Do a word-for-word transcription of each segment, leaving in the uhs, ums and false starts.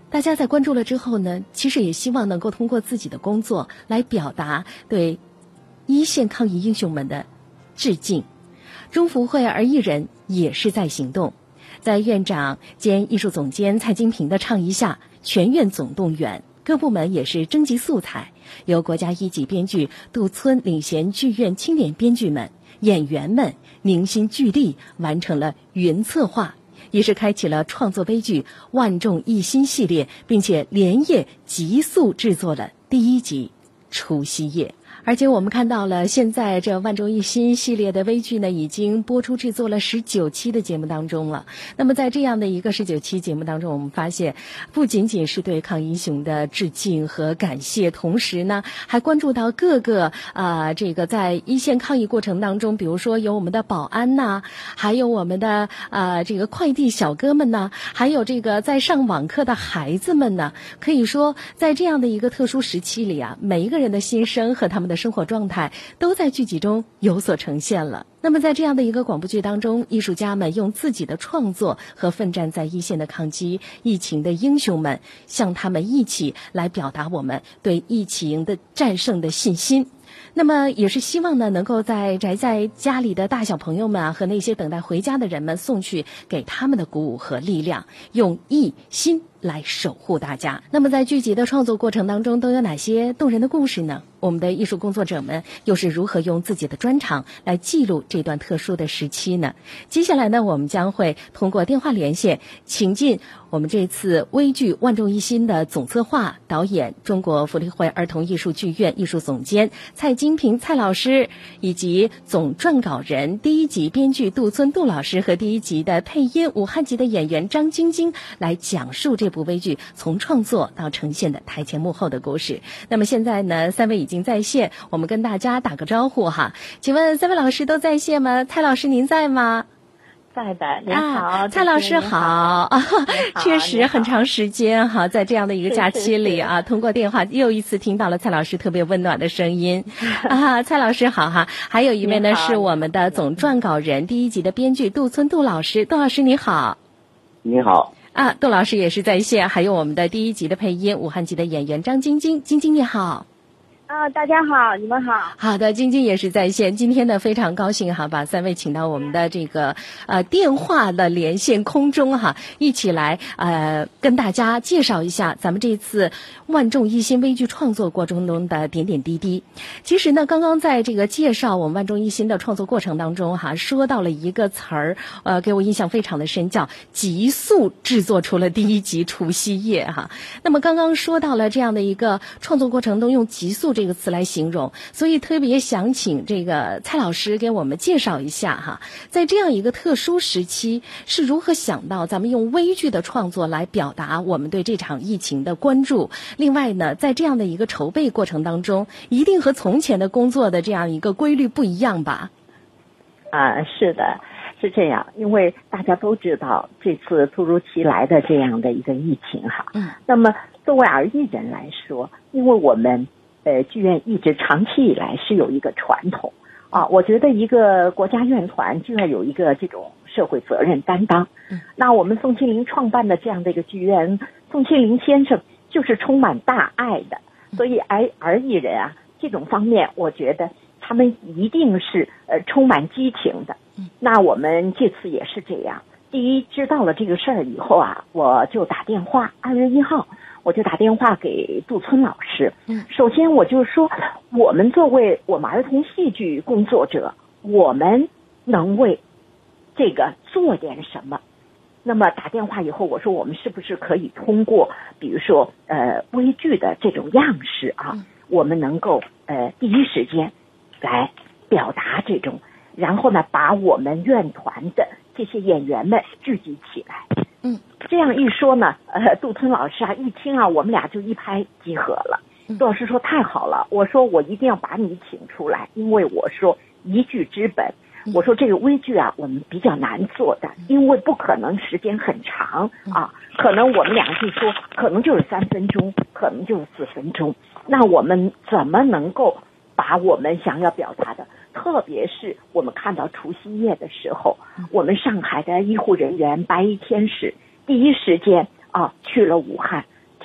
大家在关注了之后呢，其实也希望能够通过自己的工作来表达对一线抗疫英雄们的致敬。中福会儿艺人也是在行动，在院长兼艺术总监蔡金平的倡议下，全院总动员，各部门也是征集素材，由国家一级编剧杜村领衔剧院青年编剧们、演员们凝心聚力，完成了云策划，也是开启了创作悲剧万众一心系列，并且连夜急速制作了第一集除夕夜。而且我们看到了，现在这万众一心系列的微剧呢，已经播出制作了十九期的节目当中了。那么在这样的一个十九期节目当中，我们发现不仅仅是对抗英雄的致敬和感谢，同时呢，还关注到各个啊、呃、这个在一线抗疫过程当中，比如说有我们的保安呐，还有我们的啊、呃、这个快递小哥们呢，还有这个在上网课的孩子们呢。可以说，在这样的一个特殊时期里啊，每一个人的心声和他们的生活状态都在剧集中有所呈现了。那么在这样的一个广播剧当中，艺术家们用自己的创作和奋战在一线的抗击疫情的英雄们，向他们一起来表达我们对疫情的战胜的信心。那么也是希望呢，能够在宅在家里的大小朋友们啊，和那些等待回家的人们送去给他们的鼓舞和力量，用一心来守护大家。那么在剧集的创作过程当中，都有哪些动人的故事呢？我们的艺术工作者们又是如何用自己的专长来记录这段特殊的时期呢？接下来呢，我们将会通过电话连线，请进我们这次微剧万众一心的总策划、导演、中国福利会儿童艺术剧院艺术总监蔡金平蔡老师，以及总撰稿人、第一集编剧杜村杜老师和第一集的配音武汉籍的演员张晶晶，来讲述这部微剧从创作到呈现的台前幕后的故事。那么现在呢，三位已经在线，我们跟大家打个招呼哈。请问三位老师都在线吗？蔡老师您在吗？ 在的，您好， 啊、蔡老师好啊，确实很长时间哈，在这样的一个假期里啊，通过电话又一次听到了蔡老师特别温暖的声音啊，蔡老师好哈。还有一位呢是我们的总撰稿人、第一集的编剧杜村杜老师，杜老师你好。 你好。 啊，杜老师也是在线，还有我们的第一集的配音武汉籍的演员张晶晶，晶晶你好。 啊，大家好，你们好。 好的，晶晶也是在线。今天呢，非常高兴哈，把三位请到我们的这个呃电话的连线空中哈，一起来呃跟大家介绍一下咱们这次万众一心微剧创作过程中的点点滴滴。其实呢，刚刚在这个介绍我们万众一心的创作过程当中哈，说到了一个词儿，呃，给我印象非常的深，叫急速制作出了第一集除夕夜哈。那么刚刚说到了这样的一个创作过程中用急速这个词来形容，所以特别想请这个蔡老师给我们介绍一下哈，在这样一个特殊时期是如何想到咱们用微剧的创作来表达我们对这场疫情的关注。另外呢，在这样的一个筹备过程当中，一定和从前的工作的这样一个规律不一样吧？ 啊，是的，是这样，因为大家都知道这次突如其来的这样的一个疫情哈，嗯，那么作为儿艺人来说，因为我们呃，剧院一直长期以来是有一个传统啊，我觉得一个国家院团就要有一个这种社会责任担当。嗯，那我们宋庆龄创办的这样的一个剧院，宋庆龄先生就是充满大爱的，所以儿儿艺人啊，这种方面我觉得他们一定是呃充满激情的。嗯，那我们这次也是这样。第一，知道了这个事儿以后啊，我就打电话，二月一号。我就打电话给杜村老师。嗯，首先我就说，我们作为我们儿童戏剧工作者，我们能为这个做点什么。那么打电话以后，我说我们是不是可以通过，比如说呃微剧的这种样式啊，嗯、我们能够呃第一时间来表达这种，然后呢把我们院团的这些演员们聚集起来。嗯，这样一说呢，呃，杜村老师啊，一听啊，我们俩就一拍即合了。杜老师说太好了，我说我一定要把你请出来，因为我说一剧之本，我说这个微剧啊，我们比较难做的，因为不可能时间很长啊，可能我们俩就说，可能就是三分钟，可能就是四分钟，那我们怎么能够把我们想要表达的，特别是我们看到除夕夜的时候，我们上海的医护人员白衣天使第一时间啊去了武汉，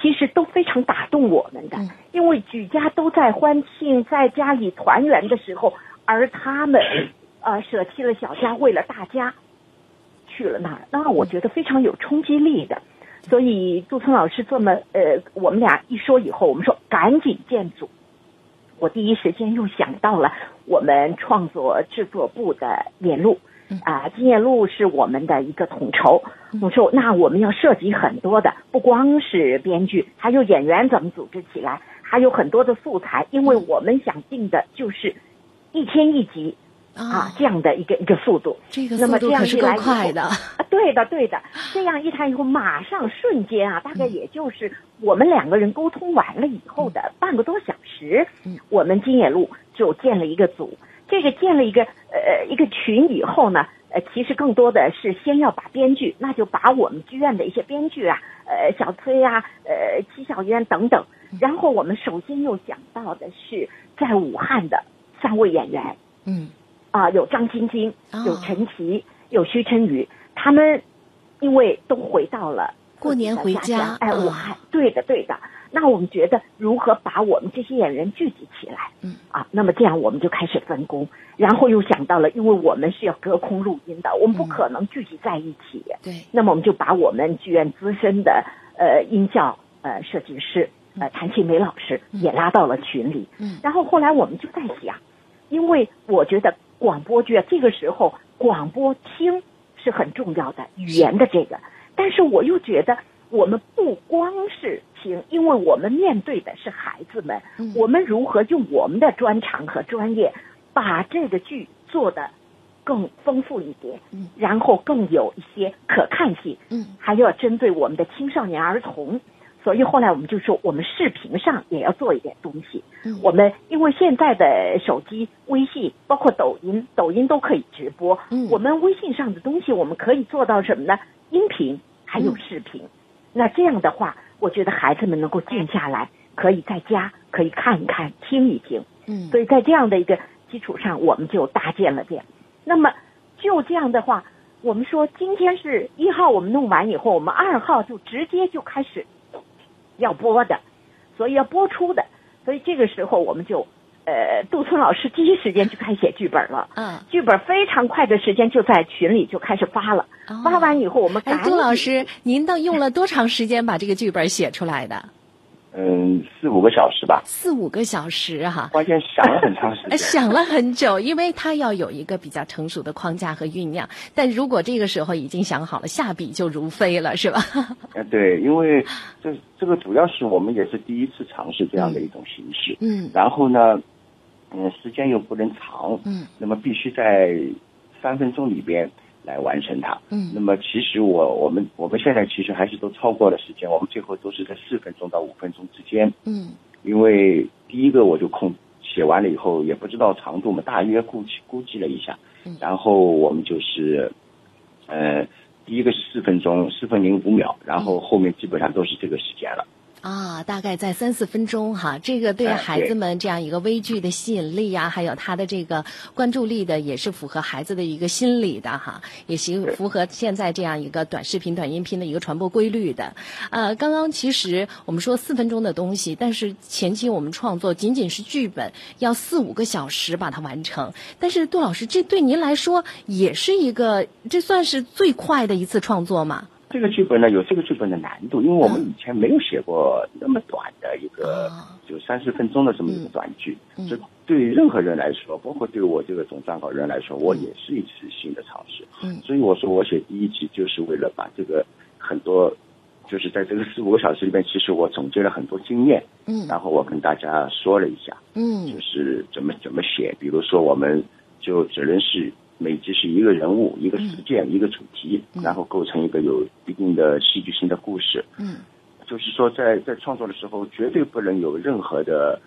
其实都非常打动我们的，因为举家都在欢庆，在家里团圆的时候，而他们呃舍弃了小家，为了大家去了那儿，那我觉得非常有冲击力的。所以杜村老师这么呃，我们俩一说以后，我们说赶紧建组。我第一时间又想到了我们创作制作部的联络。啊，金燕路是我们的一个统筹。我说，那我们要涉及很多的，不光是编剧，还有演员怎么组织起来，还有很多的素材，因为我们想定的就是一天一集啊，这样的一个一个速度。 这个速度可是够快的。 啊，对的对的，这样一谈以后，马上瞬间啊，大概也就是我们两个人沟通完了以后的半个多小时，嗯，我们金燕路就建了一个组。这个建了一个呃一个群以后呢，呃，其实更多的是先要把编剧，那就把我们剧院的一些编剧啊，呃，小崔啊，呃，戚小渊等等，然后我们首先又想到的是在武汉的三位演员，嗯，啊、呃，有张晶晶，有陈琦，有徐晨宇，他们因为都回到了过年回家， 哎，武汉，对的对的。那我们觉得如何把我们这些演员聚集起来？嗯啊，那么这样我们就开始分工，然后又想到了，因为我们是要隔空录音的，我们不可能聚集在一起。嗯、对，那么我们就把我们剧院资深的呃音效呃设计师呃谭庆梅老师也拉到了群里。嗯，然后后来我们就在想，因为我觉得广播剧这个时候广播听是很重要的语言的这个，但是我又觉得。我们不光是听，因为我们面对的是孩子们，嗯、我们如何用我们的专长和专业，把这个剧做得更丰富一点，嗯、然后更有一些可看性，嗯，还要针对我们的青少年儿童。所以后来我们就说，我们视频上也要做一点东西。嗯、我们因为现在的手机、微信，包括抖音，抖音都可以直播。嗯、我们微信上的东西，我们可以做到什么呢？音频还有视频。嗯那这样的话，我觉得孩子们能够静下来，可以在家可以看一看、听一听。嗯，所以在这样的一个基础上，我们就搭建了这样。那么就这样的话，我们说今天是一号，我们弄完以后，我们二号就直接就开始要播的，所以要播出的。所以这个时候我们就。呃，杜村老师第一时间就开始写剧本了，嗯，剧本非常快的时间就在群里就开始发了，哦、发完以后我们赶紧。 哎，杜老师，您到用了多长时间把这个剧本写出来的？ 嗯，四五个小时吧。 四五个小时哈， 关键想了很长时间， 想了很久，因为它要有一个比较成熟的框架和酝酿。但如果这个时候已经想好了，下笔就如飞了，是吧？ 呃，对，因为这这个主要是我们也是第一次尝试这样的一种形式，嗯，然后呢，嗯，时间又不能长，嗯，那么必须在三分钟里边。来完成它。嗯，那么其实我我们我们现在其实还是都超过了时间，我们最后都是在四分钟到五分钟之间。嗯，因为第一个我就空写完了以后也不知道长度嘛，大约估计估计了一下，嗯，然后我们就是呃第一个是四分钟四分零五秒，然后后面基本上都是这个时间了。 啊，大概在三四分钟哈，这个对孩子们这样一个微剧的吸引力啊，还有他的这个关注力的，也是符合孩子的一个心理的哈，也是符合现在这样一个短视频、短音频的一个传播规律的。呃，刚刚其实我们说四分钟的东西，但是前期我们创作仅仅是剧本，要四五个小时把它完成。但是杜老师，这对您来说也是一个，这算是最快的一次创作吗？ 这个剧本呢有这个剧本的难度，因为我们以前没有写过那么短的一个就三十分钟的这么一个短剧，嗯嗯、这对任何人来说，包括对我这个总撰稿人来说，我也是一次新的尝试。嗯，所以我说我写第一集就是为了把这个很多，就是在这个四五个小时里面，其实我总结了很多经验，嗯，然后我跟大家说了一下，嗯，就是怎么怎么写，比如说我们就只能是。每集是一个人物、一个事件、嗯、一个主题，然后构成一个有一定的戏剧性的故事。嗯，就是说在在创作的时候，绝对不能有任何的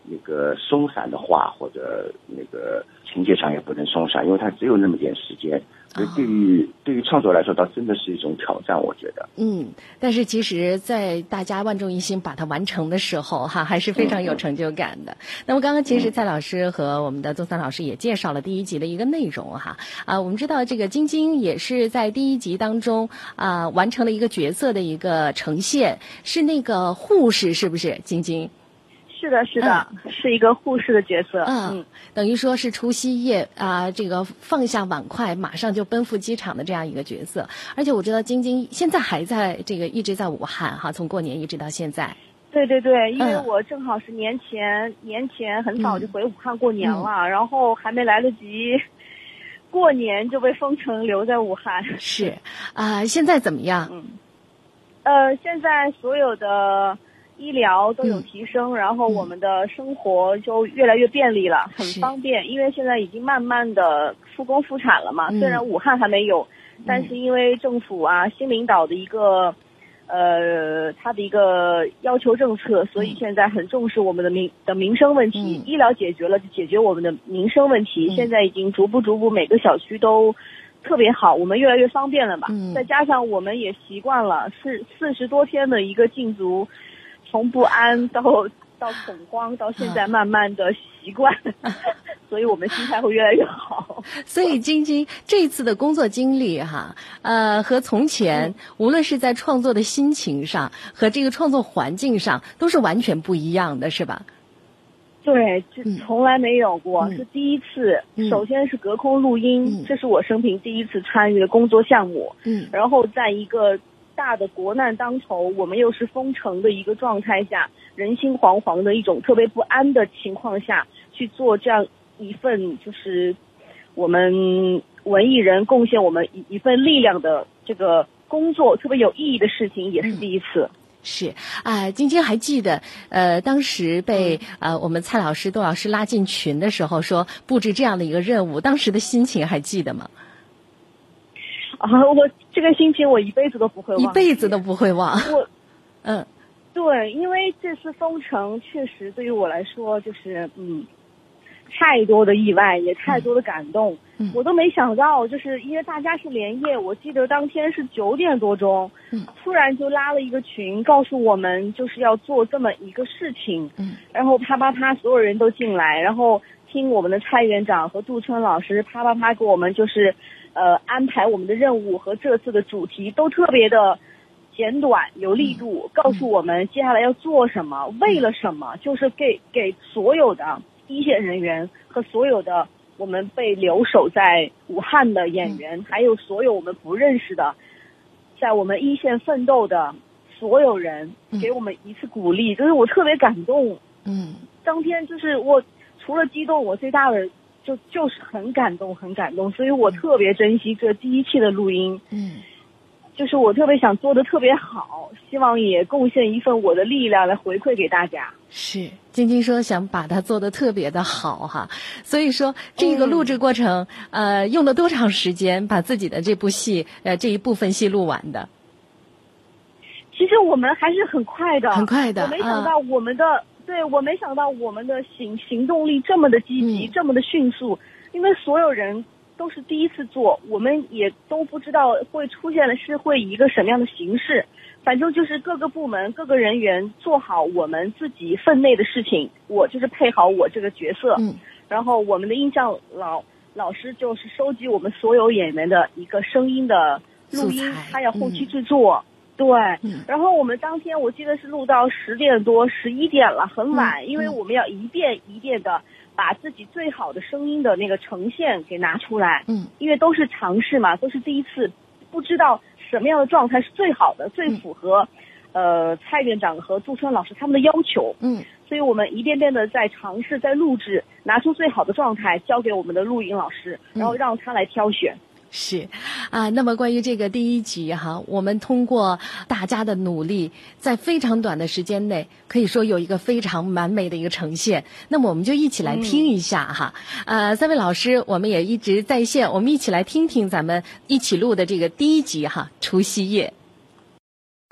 那个松散的画或者那个情节上也不能松散，因为它只有那么点时间。所以对于、哦、对于创作来说，倒真的是一种挑战，我觉得。 嗯，但是其实，在大家万众一心把它完成的时候，哈，还是非常有成就感的。嗯、那么刚刚其实蔡老师和我们的宗三老师也介绍了第一集的一个内容，哈啊，我们知道这个晶晶也是在第一集当中啊完成了一个角色的一个呈现，是那个护士，是不是晶晶？ 是的，是的、嗯，是一个护士的角色。 嗯，嗯等于说是除夕夜啊、呃，这个放下碗筷，马上就奔赴机场的这样一个角色。而且我知道晶晶现在还在这个一直在武汉哈，从过年一直到现在。 对对对，因为我正好是年前、嗯、年前很早就回武汉过年了，嗯、然后还没来得及过年就被封城留在武汉。 是啊、呃，现在怎么样？ 嗯，呃，现在所有的医疗都有提升、嗯、然后我们的生活就越来越便利了、嗯、很方便，因为现在已经慢慢的复工复产了嘛、嗯、虽然武汉还没有、嗯、但是因为政府啊新领导的一个呃他的一个要求政策，所以现在很重视我们的民的民生问题、嗯、医疗解决了就解决我们的民生问题、嗯、现在已经逐步逐步每个小区都特别好，我们越来越方便了嘛、嗯、再加上我们也习惯了是四十多天的一个禁足，从不安到到恐慌，到现在慢慢的习惯，所以我们心态会越来越好。 所以晶晶这次的工作经历哈，呃，和从前、嗯、无论是在创作的心情上和这个创作环境上，都是完全不一样的，是吧？ 对，这从来没有过，嗯、是第一次、嗯。首先是隔空录音、嗯，这是我生平第一次参与的工作项目。嗯，然后在一个大的国难当头，我们又是封城的一个状态下，人心惶惶的一种特别不安的情况下，去做这样一份就是我们文艺人贡献我们一一份力量的这个工作，特别有意义的事情，也是第一次。嗯是啊、呃，晶晶还记得，呃，当时被呃我们蔡老师、杜老师拉进群的时候，说布置这样的一个任务，当时的心情还记得吗？ 啊，我这个心情我一辈子都不会忘， 一辈子都不会忘。 我， 嗯， 对，因为这次封城确实对于我来说就是嗯。太多的意外，也太多的感动、嗯、我都没想到，就是因为大家是连夜，我记得当天是九点多钟、嗯、突然就拉了一个群告诉我们就是要做这么一个事情、嗯、然后啪啪啪所有人都进来，然后听我们的蔡院长和杜春老师啪啪啪给我们就是呃安排我们的任务和这次的主题都特别的简短有力度、嗯、告诉我们接下来要做什么、嗯、为了什么，就是给给所有的一线人员和所有的我们被留守在武汉的演员、嗯、还有所有我们不认识的在我们一线奋斗的所有人、嗯、给我们一次鼓励，就是我特别感动。嗯，当天就是我除了激动，我最大的就就是很感动很感动，所以我特别珍惜这第一期的录音。嗯，就是我特别想做的特别好，希望也贡献一份我的力量来回馈给大家。 是，晶晶说想把它做得特别的好哈，所以说这个录制过程、嗯、呃用了多长时间把自己的这部戏呃这一部分戏录完的？ 其实我们还是很快的， 很快的。 我没想到我们的、啊、对我没想到我们的行行动力这么的积极、嗯、这么的迅速，因为所有人都是第一次做，我们也都不知道会出现的是会以一个什么样的形式，反正就是各个部门各个人员做好我们自己分内的事情，我就是配好我这个角色，嗯，然后我们的音效老老师就是收集我们所有演员的一个声音的录音，他要后期制作、嗯、对、嗯，然后我们当天我记得是录到十点多十一点了，很晚、嗯、因为我们要一遍一遍的把自己最好的声音的那个呈现给拿出来，嗯，因为都是尝试嘛，都是第一次，不知道什么样的状态是最好的，最符合、嗯、呃蔡院长和杜春老师他们的要求，嗯，所以我们一遍遍的在尝试，在录制，拿出最好的状态交给我们的录音老师，然后让他来挑选。嗯， 是啊，那么关于这个第一集哈，我们通过大家的努力，在非常短的时间内，可以说有一个非常完美的一个呈现。那么我们就一起来听一下哈。嗯、呃，三位老师，我们也一直在线，我们一起来听听咱们一起录的这个第一集哈，除夕夜。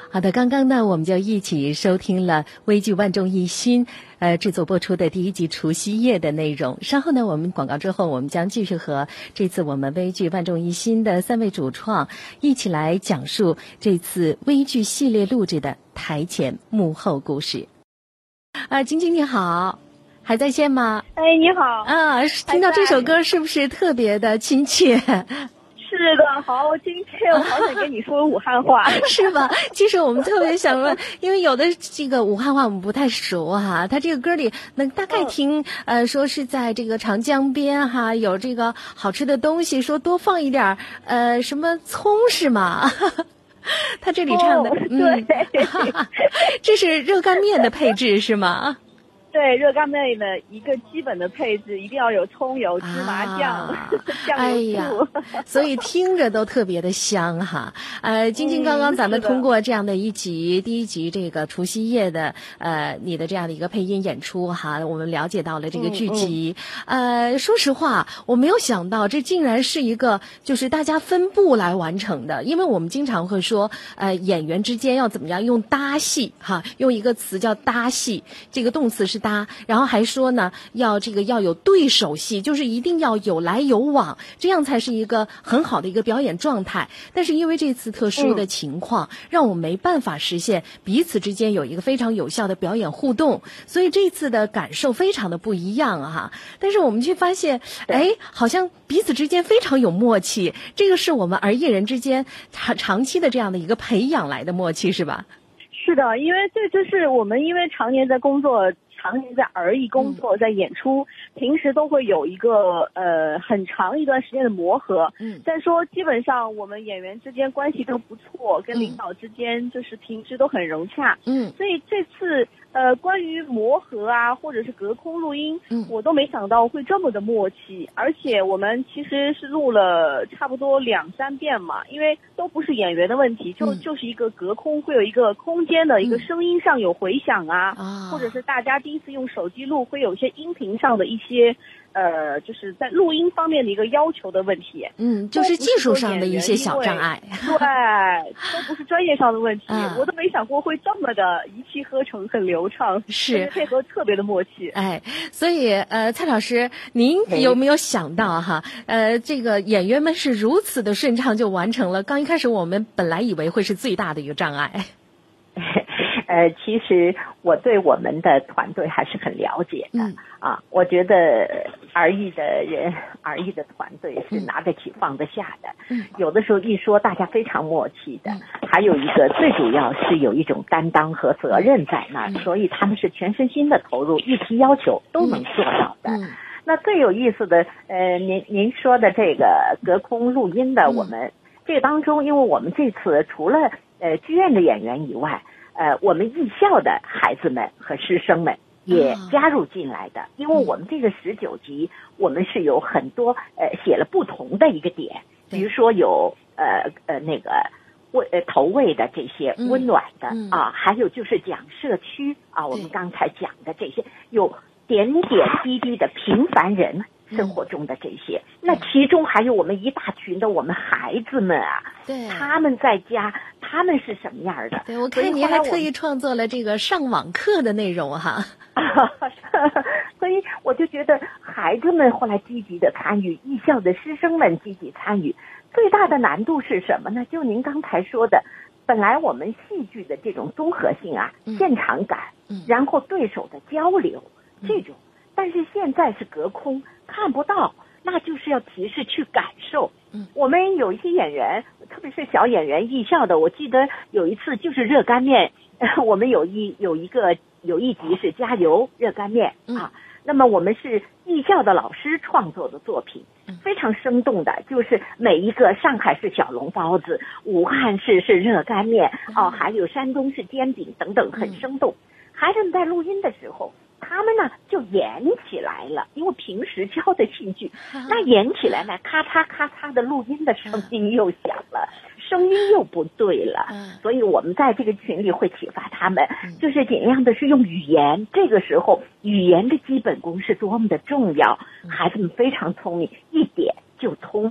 好的，刚刚呢，我们就一起收听了微剧《万众一心》呃制作播出的第一集除夕夜的内容。稍后呢，我们广告之后，我们将继续和这次我们微剧《万众一心》的三位主创一起来讲述这次微剧系列录制的台前幕后故事。啊，晶晶你好，还在线吗？ 哎，你好。 啊，听到这首歌是不是特别的亲切？ 是的，好亲切，我好想跟你说武汉话， 是吧？其实我们特别想问，因为有的这个武汉话我们不太熟哈，他这个歌里能大概听、嗯、呃说是在这个长江边哈有这个好吃的东西，说多放一点呃什么葱是吗？他这里唱的、 哦、对、 嗯，这是热干面的配置是吗？ 对，热干面的一个基本的配置一定要有葱油、芝麻酱、啊、酱油醋、 哎呀，所以听着都特别的香哈。呃，晶晶，刚刚咱们通过这样的一集、嗯、第一集这个除夕夜的呃你的这样的一个配音演出哈，我们了解到了这个剧集。嗯嗯、呃，说实话，我没有想到这竟然是一个就是大家分部来完成的，因为我们经常会说呃演员之间要怎么样用搭戏哈，用一个词叫搭戏，这个动词是搭，然后还说呢，要这个要有对手戏，就是一定要有来有往，这样才是一个很好的一个表演状态。但是因为这次特殊的情况，嗯、让我没办法实现彼此之间有一个非常有效的表演互动，所以这次的感受非常的不一样啊。但是我们却发现，哎，好像彼此之间非常有默契，这个是我们儿艺人之间长长期的这样的一个培养来的默契，是吧？ 是的，因为这就是我们因为常年在工作。常年在儿艺工作，在演出，嗯、平时都会有一个呃很长一段时间的磨合。嗯，再说基本上我们演员之间关系都不错，跟领导之间就是平时都很融洽。嗯，所以这次呃关于磨合啊，或者是隔空录音，嗯，我都没想到会这么的默契。而且我们其实是录了差不多两三遍嘛，因为都不是演员的问题，就、嗯、就是一个隔空会有一个空间的一个声音上有回响啊，嗯、或者是大家第一次用手机录会有一些音频上的一些呃，就是在录音方面的一个要求的问题。 嗯，就是技术上的一些小障碍。 对，都不是专业上的问题、嗯。我都没想过会这么的一气呵成，很流畅， 是配合特别的默契。 哎，所以呃，蔡老师，您有没有想到哈？呃，这个演员们是如此的顺畅就完成了。刚一开始我们本来以为会是最大的一个障碍。 呃，其实我对我们的团队还是很了解的、嗯、啊。我觉得儿艺的人，儿艺的团队是拿得起放得下的。嗯，有的时候一说大家非常默契的，嗯、还有一个最主要是有一种担当和责任在那儿、嗯，所以他们是全身心的投入，一提要求都能做到的。嗯嗯、那最有意思的，呃，您您说的这个隔空录音的，我们、嗯、这个当中，因为我们这次除了呃剧院的演员以外。呃，我们艺校的孩子们和师生们也加入进来的，因为我们这个十九集，我们是有很多呃写了不同的一个点，比如说有呃呃那个卫呃投喂的这些温暖的、嗯、啊，还有就是讲社区啊，我们刚才讲的这些有点点滴滴的平凡人生活中的这些、嗯、那其中还有我们一大群的我们孩子们啊，对，他们在家他们是什么样的？ 对，我看您还特意创作了这个上网课的内容哈。 所以我就觉得孩子们后来积极的参与，艺校的师生们积极参与。最大的难度是什么呢？就您刚才说的，本来我们戏剧的这种综合性啊，嗯、现场感、嗯，然后对手的交流、嗯、这种，但是现在是隔空看不到，那就是要提示去感受。嗯，我们有一些演员，特别是小演员艺校的，我记得有一次就是热干面，我们有一有一个有一集是加油热干面、嗯、啊，那么我们是艺校的老师创作的作品，非常生动的，就是每一个上海是小笼包子，武汉市是热干面，哦，还有山东是煎饼等等，很生动。孩子们在录音的时候，他们呢就演起来了，因为平时教的戏剧，那演起来呢，咔嚓咔嚓的录音的声音又响了，声音又不对了，所以我们在这个群里会启发他们，就是尽量的是用语言，这个时候语言的基本功是多么的重要，孩子们非常聪明，一点就通。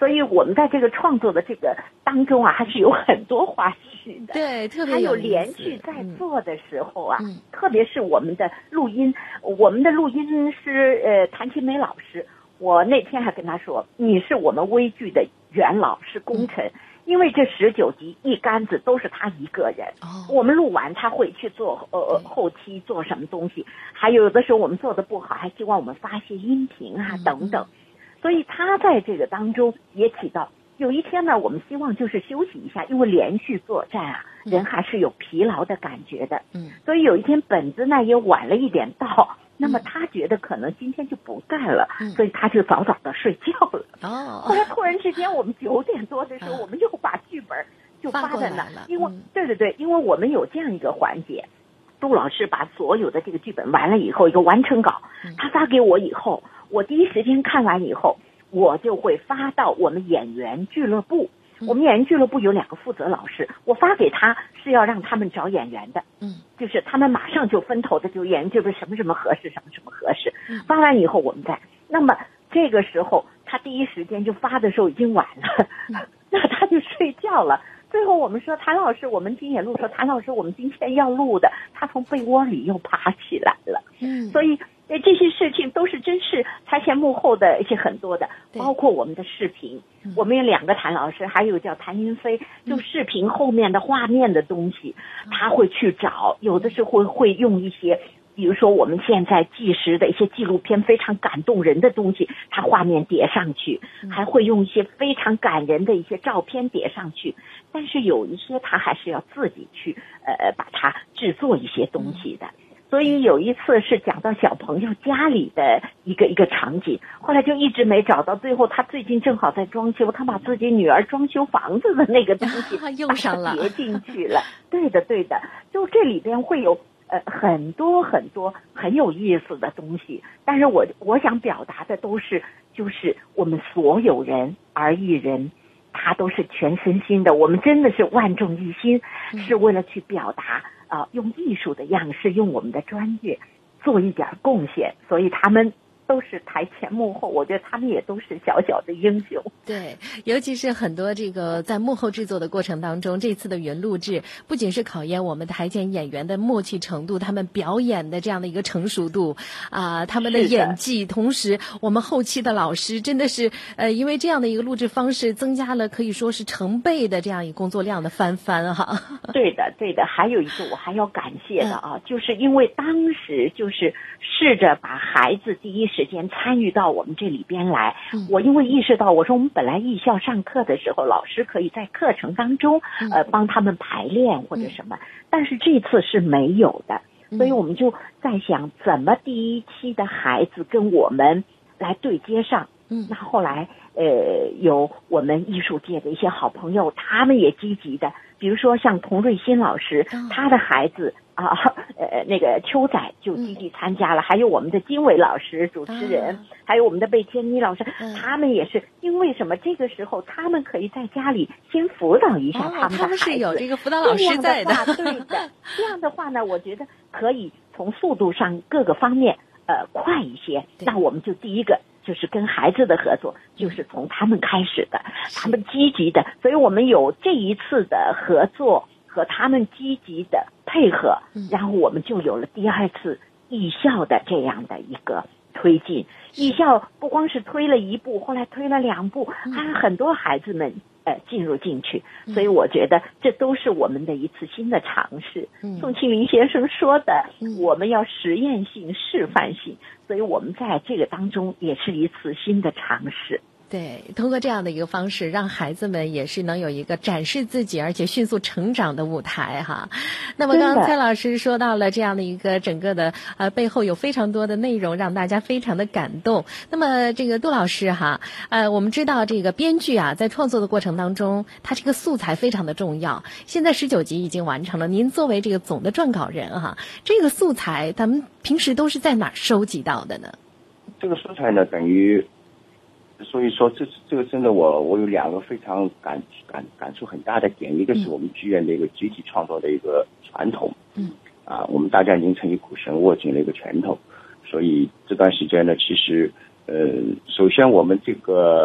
所以我们在这个创作的这个当中啊，还是有很多花絮的。 对，特别还有有连续在做的时候啊， 嗯、 特别是我们的录音，我们的录音师呃谭琴梅老师，我那天还跟他说，你是我们微剧的元老，是功臣。嗯，因为这十九集一竿子都是他一个人，哦，我们录完他会去做呃后期做什么东西，还有的时候我们做的不好，还希望我们发些音频啊等等，所以他在这个当中也起到。有一天呢，我们希望就是休息一下，因为连续作战啊，人还是有疲劳的感觉的，嗯，所以有一天本子呢也晚了一点到。那么他觉得可能今天就不干了，嗯，所以他就早早的睡觉了。哦，后来突然之间，我们九点多的时候，啊，我们又把剧本就发在那了。因为，嗯，对对对，因为我们有这样一个环节，杜老师把所有的这个剧本完了以后，一个完成稿，嗯，他发给我以后，我第一时间看完以后，我就会发到我们演员俱乐部。我们演员俱乐部有两个负责老师，我发给他是要让他们找演员的，嗯，就是他们马上就分头的就演员就是什么什么合适，什么什么合适。发完以后我们再，那么这个时候他第一时间就发的时候已经晚了，那他就睡觉了。最后我们说谭老师，我们今天录说谭老师，我们今天要录的，他从被窝里又爬起来了。嗯，所以这些事情都是真是台前幕后的一些很多的，包括我们的视频，嗯，我们有两个谭老师，还有叫谭云飞，就视频后面的画面的东西，嗯，他会去找，有的时候会会用一些。比如说我们现在纪实的一些纪录片非常感动人的东西，它画面叠上去，还会用一些非常感人的一些照片叠上去，但是有一些他还是要自己去呃把它制作一些东西的。所以有一次是讲到小朋友家里的一个一个场景，后来就一直没找到，最后他最近正好在装修，他把自己女儿装修房子的那个东西用上了， 叠进去了。对的对的，就这里边会有呃，很多很多很有意思的东西，但是我我想表达的都是，就是我们所有人而一人，他都是全身心的，我们真的是万众一心，嗯，是为了去表达啊，呃，用艺术的样式，用我们的专业做一点贡献，所以他们都是台前幕后，我觉得他们也都是小小的英雄。 对，尤其是很多这个在幕后制作的过程当中，这次的云录制不仅是考验我们台前演员的默契程度，他们表演的这样的一个成熟度啊，呃，他们的演技，同时我们后期的老师真的是呃，因为这样的一个录制方式，增加了可以说是成倍的这样一个工作量的翻番哈。 对的，对的。还有一个我还要感谢的啊，嗯，就是因为当时就是试着把孩子第一时间参与到我们这里边来，嗯，我因为意识到，我说我们本来艺校上课的时候，老师可以在课程当中呃帮他们排练或者什么，嗯，但是这次是没有的，所以我们就在想怎么第一期的孩子跟我们来对接上。嗯，那后来呃有我们艺术界的一些好朋友，他们也积极的，比如说像童瑞新老师，哦，他的孩子啊，呃，那个秋仔就积极参加了，嗯，还有我们的金伟老师主持人，啊，还有我们的贝天妮老师，嗯，他们也是因为什么？这个时候他们可以在家里先辅导一下他们的孩子，哦， 他们是有这个辅导老师在的。 对的，这样的话呢，我觉得可以从速度上各个方面呃快一些。那我们就第一个。就是跟孩子的合作，就是从他们开始的，他们积极的，所以我们有这一次的合作和他们积极的配合，然后我们就有了第二次艺校的这样的一个推进。艺校不光是推了一步，后来推了两步，还有很多孩子们呃进入进去，所以我觉得这都是我们的一次新的尝试。嗯，宋庆龄先生说的，嗯，我们要实验性、示范性，所以我们在这个当中也是一次新的尝试。 对，通过这样的一个方式，让孩子们也是能有一个展示自己而且迅速成长的舞台哈。那么刚刚蔡老师说到了这样的一个整个的呃背后有非常多的内容，让大家非常的感动。那么这个杜老师哈，呃，我们知道这个编剧啊，在创作的过程当中，他这个素材非常的重要。现在十九集已经完成了，您作为这个总的撰稿人哈，这个素材咱们平时都是在哪儿收集到的呢？ 这个素材呢，等于。所以说这这个真的我我有两个非常感感感触很大的点，一个是我们剧院的一个集体创作的一个传统，嗯，啊，我们大家凌晨与股神握紧了一个拳头，所以这段时间呢，其实呃，首先我们这个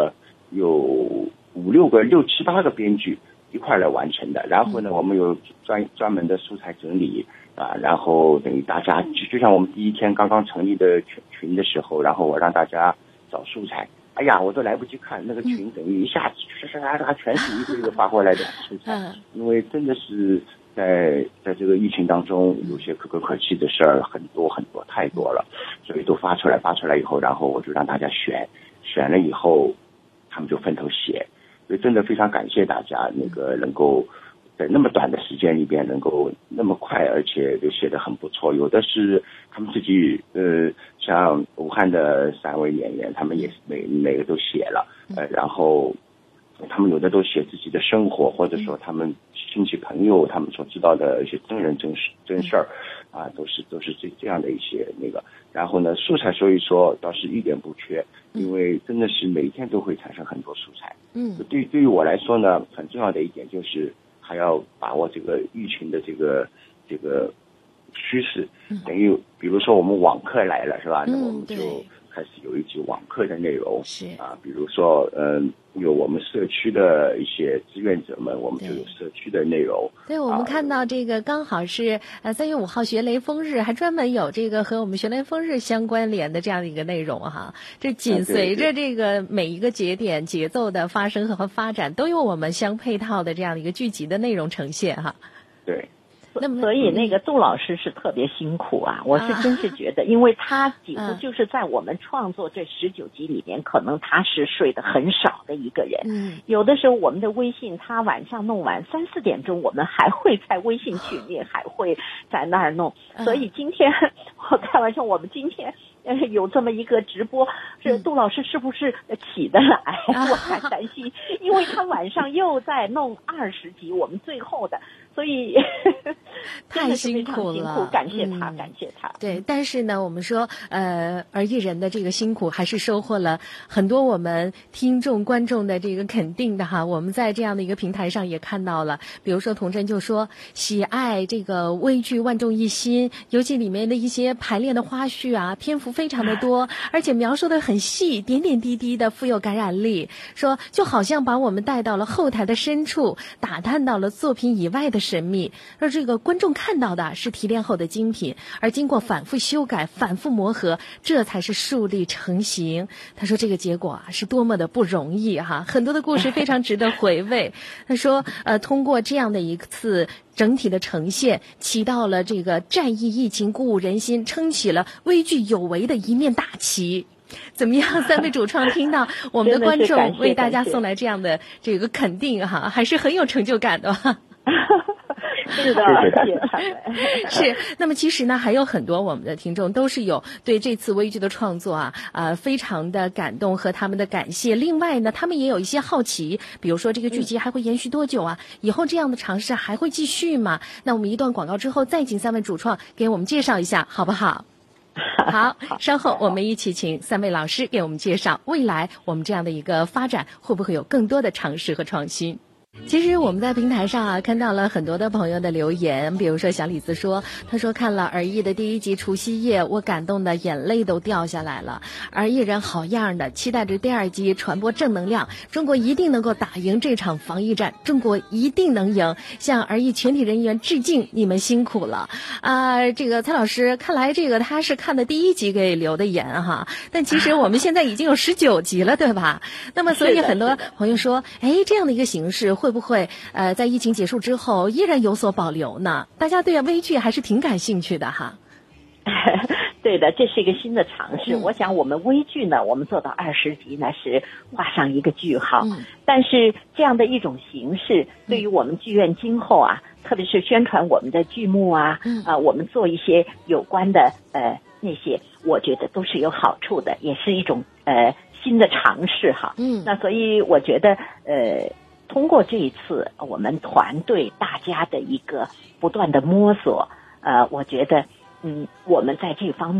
有五六个、六七八个编剧一块来完成的。然后呢，我们有专专门的素材整理啊，然后等于大家就就像我们第一天刚刚成立的群群的时候，然后我让大家找素材。哎呀，我都来不及看那个群，等于一下子唰唰唰全是一个一个发过来的素材，因为真的是在在这个疫情当中，有些可歌可泣的事儿很多很多，太多了，所以都发出来，发出来以后，然后我就让大家选，选了以后，他们就分头写，所以真的非常感谢大家那个能够在那么短的时间里边能够那么快，而且就写得很不错。有的是他们自己呃，像武汉的三位演员，他们也是每每个都写了，呃，然后他们有的都写自己的生活，或者说他们亲戚朋友他们所知道的一些真人真事真事儿，啊，都是都是这这样的一些那个。然后呢，素材所以说倒是一点不缺，因为真的是每天都会产生很多素材。嗯，对对于我来说呢，很重要的一点就是还要把握这个疫情的这个这个趋势，等于比如说我们网课来了是吧？那我们就开始有一集网课的内容，是啊，比如说嗯，有我们社区的一些志愿者们，我们就有社区的内容。 对，我们看到这个刚好是呃三月五号学雷锋日，还专门有这个和我们学雷锋日相关联的这样的一个内容哈。这紧随着这个每一个节点节奏的发生和发展，都有我们相配套的这样的一个剧集的内容呈现哈。 对。 那么，所以那个杜老师是特别辛苦啊！我是真是觉得，因为他几乎就是在我们创作这十九集里面，可能他是睡得很少的一个人。嗯，有的时候我们的微信，他晚上弄完三四点钟，我们还会在微信群里还会在那儿弄。所以今天我开玩笑，我们今天呃有这么一个直播，是杜老师是不是起得来？我还担心，因为他晚上又在弄二十集，我们最后的。所以太辛苦了， 感谢他、嗯，感谢他。 对，但是呢，我们说，呃，而艺人的这个辛苦，还是收获了很多我们听众、观众的这个肯定的哈。我们在这样的一个平台上也看到了，比如说童真就说喜爱这个微剧万众一心，尤其里面的一些排练的花絮啊，篇幅非常的多，而且描述的很细，点点滴滴的富有感染力，说就好像把我们带到了后台的深处，打探到了作品以外的神秘，而这个观众看到的是提炼后的精品，而经过反复修改、反复磨合，这才是树立成型。他说这个结果啊是多么的不容易哈，很多的故事非常值得回味。他说呃，通过这样的一次整体的呈现，起到了这个战役疫情鼓舞人心，撑起了微剧有为的一面大旗。怎么样？三位主创听到我们的观众为大家送来这样的这个肯定哈，还是很有成就感的吧。 是的，谢谢他们。 是，那么其实呢，还有很多我们的听众都是有对这次微剧的创作啊，呃，非常的感动和他们的感谢。另外呢，他们也有一些好奇，比如说这个剧集还会延续多久啊？以后这样的尝试还会继续吗？那我们一段广告之后，再请三位主创给我们介绍一下，好不好？好，稍后我们一起请三位老师给我们介绍未来我们这样的一个发展会不会有更多的尝试和创新。其实我们在平台上啊看到了很多的朋友的留言，比如说小李子说，他说看了儿艺的第一集除夕夜，我感动的眼泪都掉下来了，儿艺人好样的，期待着第二集传播正能量，中国一定能够打赢这场防疫战，中国一定能赢，向儿艺全体人员致敬，你们辛苦了啊、呃！这个蔡老师看来这个他是看的第一集给留的言哈，但其实我们现在已经有十九集了对吧？那么所以很多朋友说，哎，这样的一个形式会不会呃在疫情结束之后依然有所保留呢？大家对微剧还是挺感兴趣的哈。 对的，这是一个新的尝试、嗯、我想我们微剧呢，我们做到二十集呢是画上一个句号、嗯、但是这样的一种形式对于我们剧院今后啊、嗯、特别是宣传我们的剧目啊、嗯、啊我们做一些有关的呃那些我觉得都是有好处的，也是一种呃新的尝试哈。嗯，那所以我觉得呃通过这一次我们团队大家的一个不断的摸索，呃我觉得嗯我们在这方面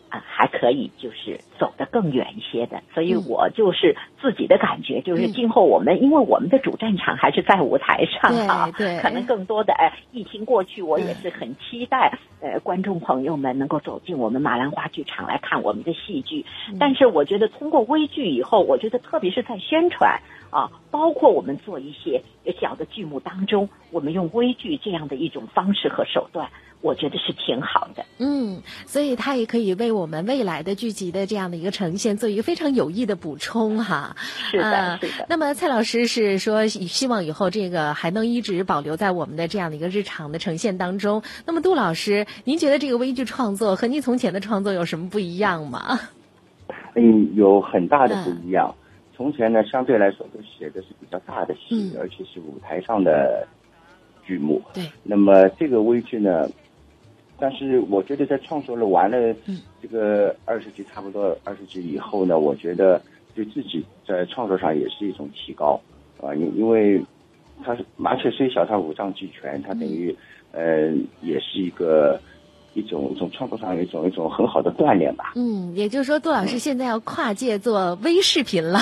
啊，还可以就是走得更远一些的，所以我就是自己的感觉，就是今后我们、嗯、因为我们的主战场还是在舞台上啊， 对， 可能更多的哎，疫情过去，我也是很期待呃观众朋友们能够走进我们马兰话剧场来看我们的戏剧、嗯。但是我觉得通过微剧以后，我觉得特别是在宣传啊，包括我们做一些小的剧目当中，我们用微剧这样的一种方式和手段，我觉得是挺好的。 嗯，所以它也可以为我们未来的剧集的这样的一个呈现做一个非常有益的补充哈。 是的，呃、是的。 那么蔡老师是说希望以后这个还能一直保留在我们的这样的一个日常的呈现当中。那么杜老师，您觉得这个微剧创作和您从前的创作有什么不一样吗？ 嗯，有很大的不一样。嗯、从前呢，相对来说都写的是比较大的戏、嗯，而且是舞台上的剧目。 对。 那么这个微剧呢？但是我觉得在创作了完了这个二十集差不多二十集以后呢，我觉得对自己在创作上也是一种提高啊，因因为它是麻雀虽小，它五脏俱全，它等于呃也是一个一种一种创作上一种一种很好的锻炼吧。 嗯，也就是说杜老师现在要跨界做微视频了。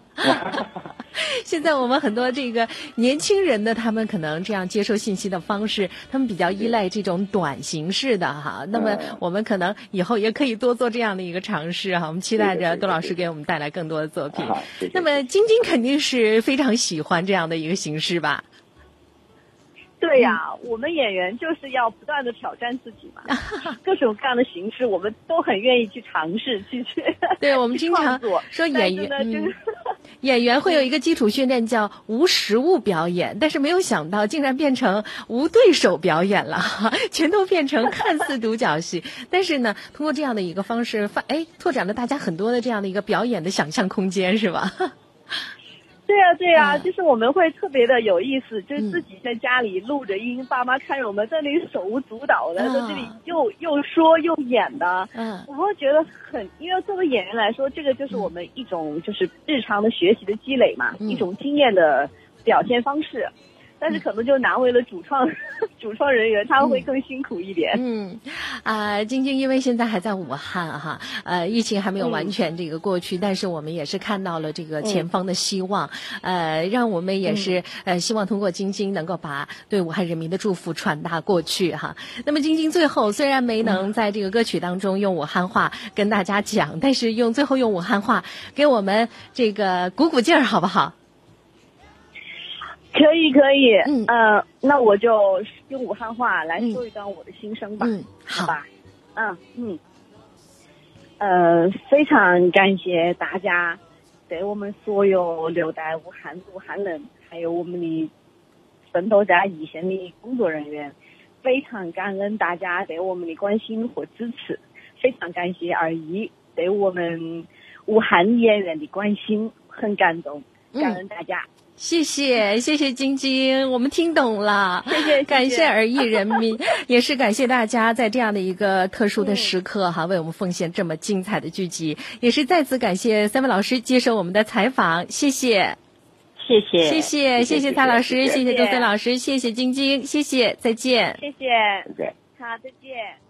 现在我们很多这个年轻人呢，他们可能这样接受信息的方式，他们比较依赖这种短形式的哈。那么我们可能以后也可以多做这样的一个尝试哈。我们期待着杜老师给我们带来更多的作品。那么晶晶肯定是非常喜欢这样的一个形式吧？ 对呀、啊嗯，我们演员就是要不断的挑战自己嘛，各种各样的形式，我们都很愿意去尝试去去。 对，我们经常说演员，嗯、演员会有一个基础训练叫无实物表演，但是没有想到竟然变成无对手表演了，全都变成看似独角戏。但是呢，通过这样的一个方式，发哎拓展了大家很多的这样的一个表演的想象空间，是吧？ 对呀、啊、对呀、啊嗯，就是我们会特别的有意思，就是自己在家里录着音，嗯、爸妈看着我们在那里手舞足蹈的，在、嗯、这里又又说又演的，嗯，我会觉得很，因为作为演员来说，这个就是我们一种就是日常的学习的积累嘛，嗯、一种经验的表现方式。但是可能就难为了主创、嗯、主创人员，他们会更辛苦一点。 嗯，啊、呃，晶晶因为现在还在武汉哈，呃，疫情还没有完全这个过去，嗯、但是我们也是看到了这个前方的希望，嗯、呃，让我们也是、嗯、呃希望通过晶晶能够把对武汉人民的祝福传达过去哈。那么晶晶最后虽然没能在这个歌曲当中用武汉话跟大家讲，嗯、但是用最后用武汉话给我们这个鼓鼓劲儿，好不好？ 可以可以，嗯呃，那我就用武汉话来说一段我的心声吧， 嗯， 好吧，嗯嗯，呃，非常感谢大家对我们所有留在武汉的武汉人，还有我们的奋斗在一线的工作人员，非常感恩大家对我们的关心和支持，非常感谢二一对我们武汉演员的关心，很感动，感恩大家。 嗯，谢谢，谢谢晶晶，我们听懂了。 谢谢， 感谢尔艺人民，也是感谢大家在这样的一个特殊的时刻哈，嗯、为我们奉献这么精彩的剧集。也是再次感谢三位老师接受我们的采访，谢谢， 谢谢， 谢谢，谢谢蔡老师，谢谢周森老师，谢谢晶晶，谢谢，再见， 谢谢， 再见， 好，再见。